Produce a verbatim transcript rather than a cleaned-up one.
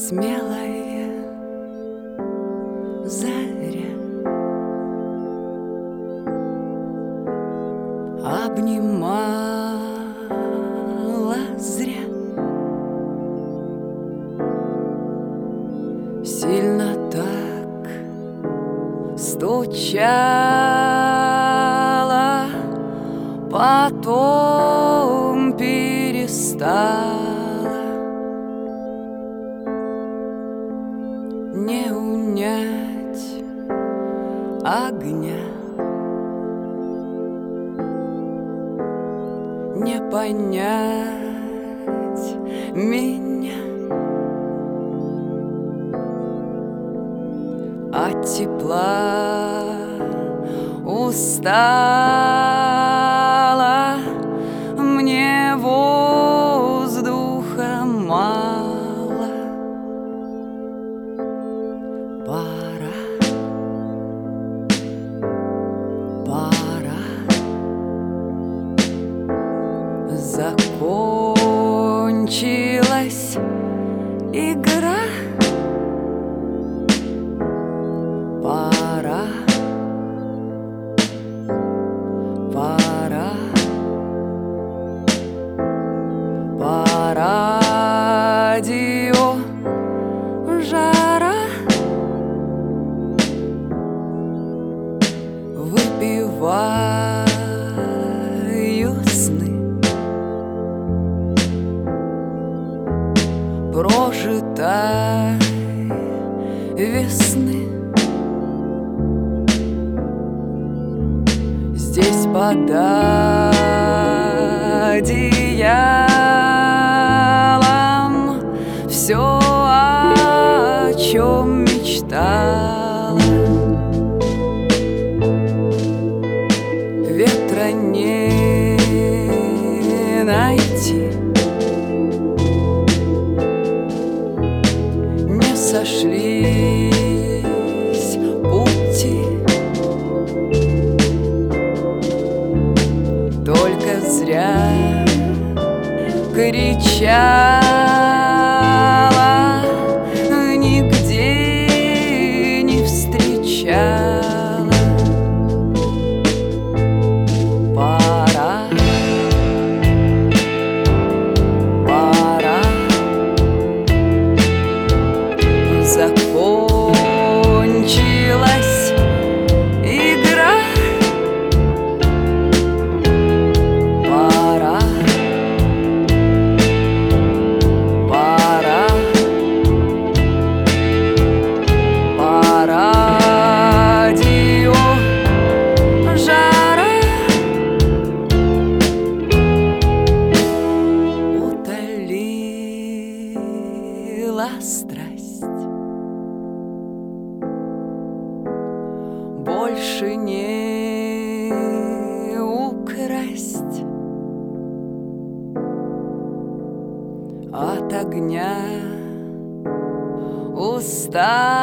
смелая заря обнимала зря, сильно так стучала, потом перестала. Не унять огня, не понять меня от тепла устала, мне воздуха мало. Пора, пора, закончилась игра. Пора, пора, по радио жара. Выпиваю сны прожитой весны. Здесь под одеялом все, о чем мечтала. Ветра не найти, не сошлись пути, только зря кричала, нигде не встречала. Пора, пора, закончилась игра. Пора, пора, по радио жара. Утолила страсть, больше не украсть от огня устала.